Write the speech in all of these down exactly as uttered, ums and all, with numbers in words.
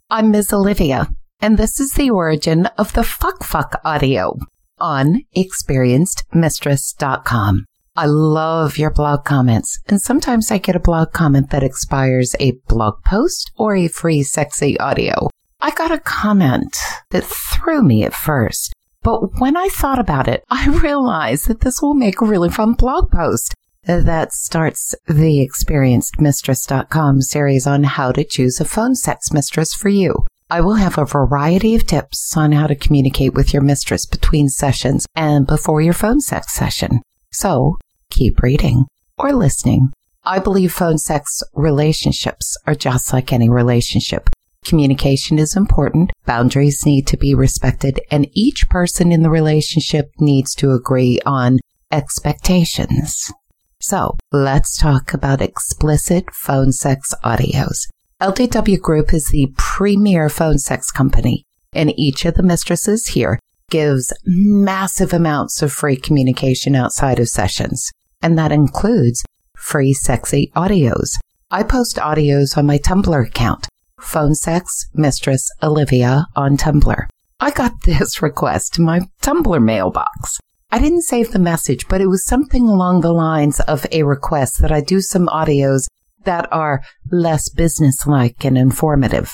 I'm Miz Olivia, and this is the origin of the Fuck Fuck audio on experienced mistress dot com. I love your blog comments, and sometimes I get a blog comment that expires a blog post or a free sexy audio. I got a comment that threw me at first, but when I thought about it, I realized that this will make a really fun blog post that starts the experienced mistress dot com series on how to choose a phone sex mistress for you. I will have a variety of tips on how to communicate with your mistress between sessions and before your phone sex session. So, keep reading or listening. I believe phone sex relationships are just like any relationship. Communication is important, boundaries need to be respected, and each person in the relationship needs to agree on expectations. So, let's talk about explicit phone sex audios. L D W Group is the premier phone sex company, and each of the mistresses here gives massive amounts of free communication outside of sessions, and that includes free sexy audios. I post audios on my Tumblr account, Phone Sex Mistress Olivia on Tumblr. I got this request in my Tumblr mailbox. I didn't save the message, but it was something along the lines of a request that I do some audios that are less businesslike and informative.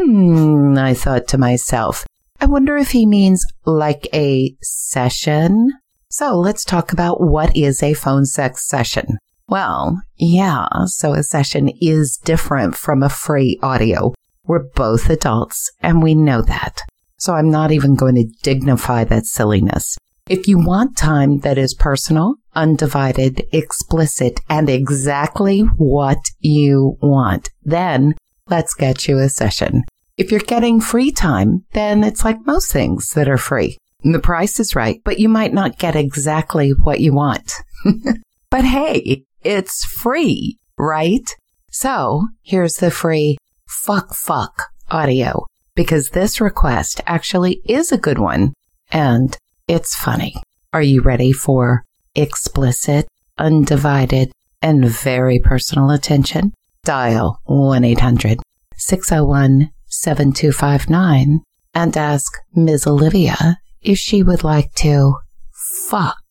Hmm, I thought to myself, I wonder if he means like a session? So let's talk about what is a phone sex session. Well, yeah, so a session is different from a free audio. We're both adults, and we know that. So I'm not even going to dignify that silliness. If you want time that is personal, undivided, explicit, and exactly what you want, then let's get you a session. If you're getting free time, then it's like most things that are free. The price is right, but you might not get exactly what you want. But hey, it's free, right? So here's the free Fuck Fuck audio, because this request actually is a good one, and it's funny. Are you ready for explicit, undivided, and very personal attention? Dial one eight hundred, six oh one, seven two five nine and ask Miz Olivia if she would like to fuck